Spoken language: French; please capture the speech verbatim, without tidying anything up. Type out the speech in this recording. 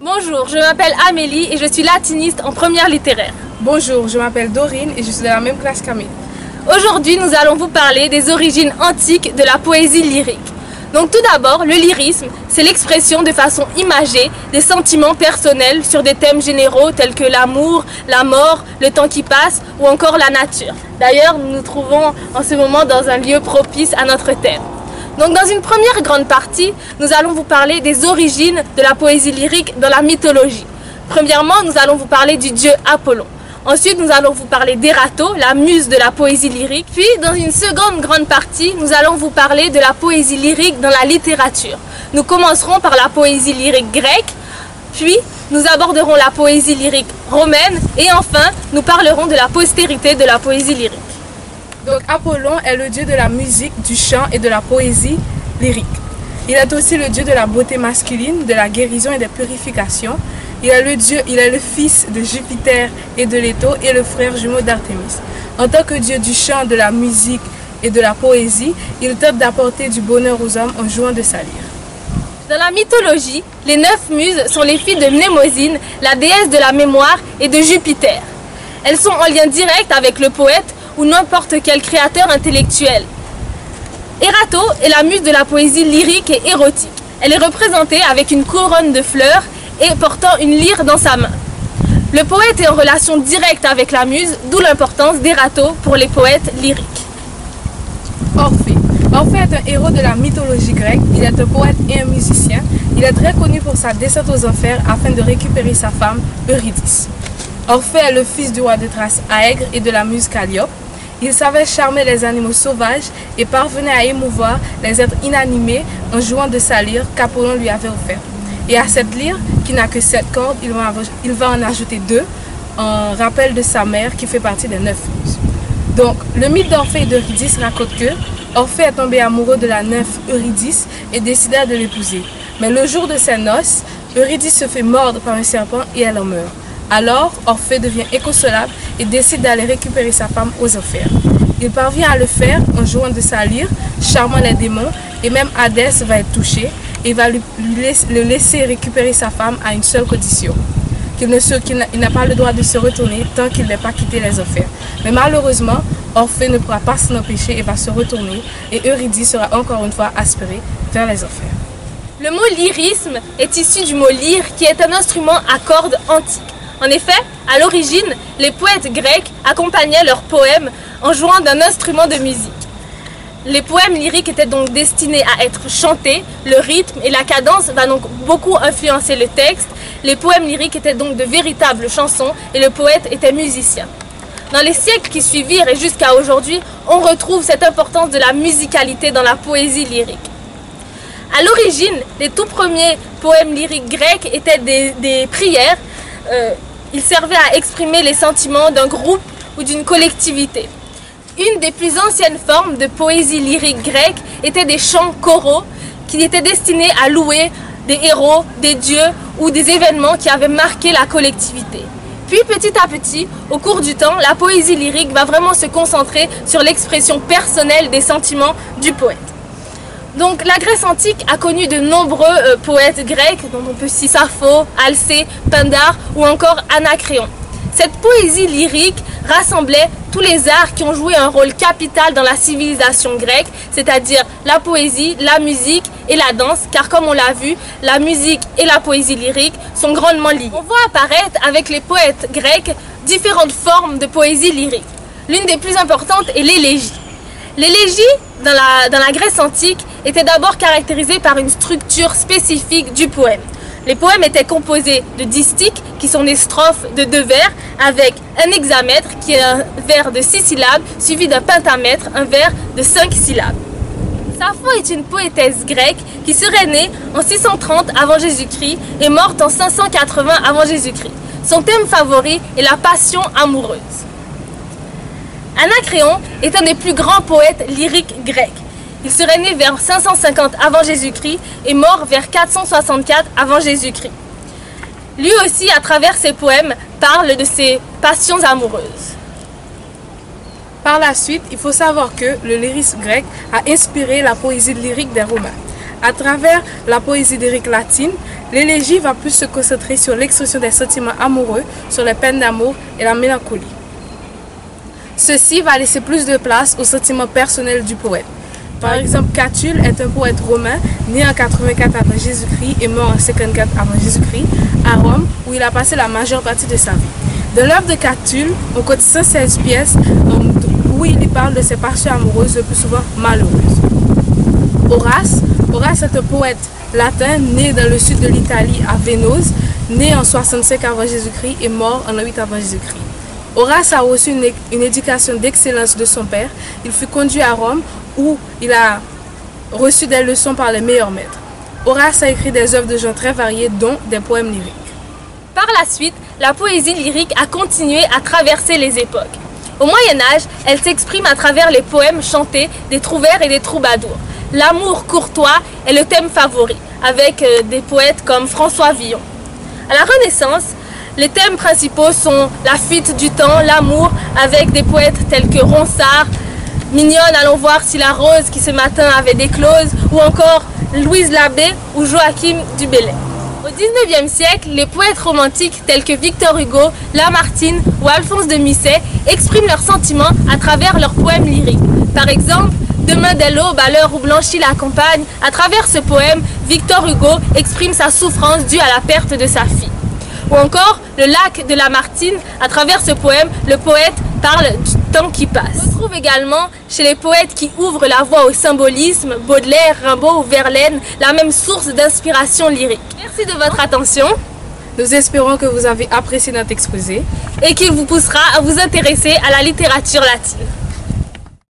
Bonjour, je m'appelle Amélie et je suis latiniste en première littéraire. Bonjour, je m'appelle Dorine et je suis de la même classe qu'Amélie. Aujourd'hui, nous allons vous parler des origines antiques de la poésie lyrique. Donc tout d'abord, le lyrisme, c'est l'expression de façon imagée des sentiments personnels sur des thèmes généraux tels que l'amour, la mort, le temps qui passe ou encore la nature. D'ailleurs, nous nous trouvons en ce moment dans un lieu propice à notre thème. Donc dans une première grande partie, nous allons vous parler des origines de la poésie lyrique dans la mythologie. Premièrement, nous allons vous parler du dieu Apollon. Ensuite, nous allons vous parler d'Érato, la muse de la poésie lyrique. Puis, dans une seconde grande partie, nous allons vous parler de la poésie lyrique dans la littérature. Nous commencerons par la poésie lyrique grecque, puis nous aborderons la poésie lyrique romaine et enfin, nous parlerons de la postérité de la poésie lyrique. Donc Apollon est le dieu de la musique, du chant et de la poésie lyrique. Il est aussi le dieu de la beauté masculine, de la guérison et des purifications. Il est le dieu, il est le fils de Jupiter et de Leto et le frère jumeau d'Artémis. En tant que dieu du chant, de la musique et de la poésie, il tente d'apporter du bonheur aux hommes en jouant de sa lyre. Dans la mythologie, les neuf muses sont les filles de Mnémosyne, la déesse de la mémoire, et de Jupiter. Elles sont en lien direct avec le poète ou n'importe quel créateur intellectuel. Érato est la muse de la poésie lyrique et érotique. Elle est représentée avec une couronne de fleurs et portant une lyre dans sa main. Le poète est en relation directe avec la muse, d'où l'importance d'Érato pour les poètes lyriques. Orphée. Orphée est un héros de la mythologie grecque. Il est un poète et un musicien. Il est très connu pour sa descente aux enfers afin de récupérer sa femme Eurydice. Orphée est le fils du roi de Thrace Aègre et de la muse Calliope. Il savait charmer les animaux sauvages et parvenait à émouvoir les êtres inanimés en jouant de sa lyre qu'Apollon lui avait offerte. Et à cette lyre, qui n'a que sept cordes, il va, il va en ajouter deux, en rappel de sa mère qui fait partie des neuf muses. Donc, le mythe d'Orphée et d'Eurydice raconte que Orphée est tombé amoureux de la nymphe Eurydice et décida de l'épouser. Mais le jour de ses noces, Eurydice se fait mordre par un serpent et elle en meurt. Alors, Orphée devient inconsolable et décide d'aller récupérer sa femme aux enfers. Il parvient à le faire en jouant de sa lyre, charmant les démons, et même Hadès va être touché et va lui, lui laisser, le laisser récupérer sa femme à une seule condition, qu'il ne se, qu'il n'a pas le droit de se retourner tant qu'il n'ait pas quitté les enfers. Mais malheureusement, Orphée ne pourra pas s'en empêcher et va se retourner, et Eurydice sera encore une fois aspirée vers les enfers. Le mot lyrisme est issu du mot lyre qui est un instrument à cordes antique. En effet, à l'origine, les poètes grecs accompagnaient leurs poèmes en jouant d'un instrument de musique. Les poèmes lyriques étaient donc destinés à être chantés, le rythme et la cadence va donc beaucoup influencer le texte. Les poèmes lyriques étaient donc de véritables chansons et le poète était musicien. Dans les siècles qui suivirent et jusqu'à aujourd'hui, on retrouve cette importance de la musicalité dans la poésie lyrique. À l'origine, les tout premiers poèmes lyriques grecs étaient des, des prières. Euh, ils servaient à exprimer les sentiments d'un groupe ou d'une collectivité. Une des plus anciennes formes de poésie lyrique grecque était des chants choraux qui étaient destinés à louer des héros, des dieux ou des événements qui avaient marqué la collectivité. Puis petit à petit, au cours du temps, la poésie lyrique va vraiment se concentrer sur l'expression personnelle des sentiments du poète. Donc la Grèce antique a connu de nombreux euh, poètes grecs, dont on peut citer Sappho, Alcée, Pindare ou encore Anacréon. Cette poésie lyrique rassemblait tous les arts qui ont joué un rôle capital dans la civilisation grecque, c'est-à-dire la poésie, la musique et la danse, car comme on l'a vu, la musique et la poésie lyrique sont grandement liées. On voit apparaître avec les poètes grecs différentes formes de poésie lyrique. L'une des plus importantes est l'élégie. L'élégie, dans la, dans la Grèce antique, était d'abord caractérisée par une structure spécifique du poème. Les poèmes étaient composés de distiches, qui sont des strophes de deux vers, avec un hexamètre, qui est un vers de six syllabes, suivi d'un pentamètre, un vers de cinq syllabes. Sappho est une poétesse grecque qui serait née en six cent trente avant Jésus-Christ et morte en cinq cent quatre-vingts avant Jésus-Christ. Son thème favori est la passion amoureuse. Anacréon est un des plus grands poètes lyriques grecs. Il serait né vers cinq cent cinquante avant Jésus-Christ et mort vers quatre cent soixante-quatre avant Jésus-Christ. Lui aussi, à travers ses poèmes, parle de ses passions amoureuses. Par la suite, il faut savoir que le lyrisme grec a inspiré la poésie lyrique des Romains. À travers la poésie lyrique latine, l'élégie va plus se concentrer sur l'expression des sentiments amoureux, sur les peines d'amour et la mélancolie. Ceci va laisser plus de place aux sentiments personnels du poète. Par exemple, Catulle est un poète romain né en quatre-vingt-quatre avant Jésus-Christ et mort en cinquante-quatre avant Jésus-Christ à Rome, où il a passé la majeure partie de sa vie. Dans l'œuvre de Catulle, on compte cent seize pièces où il y parle de ses passions amoureuses, le plus souvent malheureuses. Horace, Horace est un poète latin né dans le sud de l'Italie à Vénose, né en soixante-cinq avant Jésus-Christ et mort en huit avant Jésus-Christ. Horace a reçu une, une éducation d'excellence de son père. Il fut conduit à Rome où il a reçu des leçons par les meilleurs maîtres. Horace a écrit des œuvres de genre très variées, dont des poèmes lyriques. Par la suite, la poésie lyrique a continué à traverser les époques. Au Moyen-Âge, elle s'exprime à travers les poèmes chantés des trouvères et des troubadours. L'amour courtois est le thème favori, avec des poètes comme François Villon. À la Renaissance, les thèmes principaux sont la fuite du temps, l'amour, avec des poètes tels que Ronsard, Mignonne, allons voir si la rose qui ce matin avait déclose, ou encore Louise Labbé ou Joachim du Bellay. Au dix-neuvième siècle, les poètes romantiques tels que Victor Hugo, Lamartine ou Alphonse de Musset expriment leurs sentiments à travers leurs poèmes lyriques. Par exemple, Demain dès l'aube, à l'heure où blanchit la campagne, à travers ce poème, Victor Hugo exprime sa souffrance due à la perte de sa fille. Ou encore, Le lac de Lamartine, à travers ce poème, le poète parle du temps qui passe. On trouve également chez les poètes qui ouvrent la voie au symbolisme, Baudelaire, Rimbaud ou Verlaine, la même source d'inspiration lyrique. Merci de votre attention. Nous espérons que vous avez apprécié notre exposé et qu'il vous poussera à vous intéresser à la littérature latine.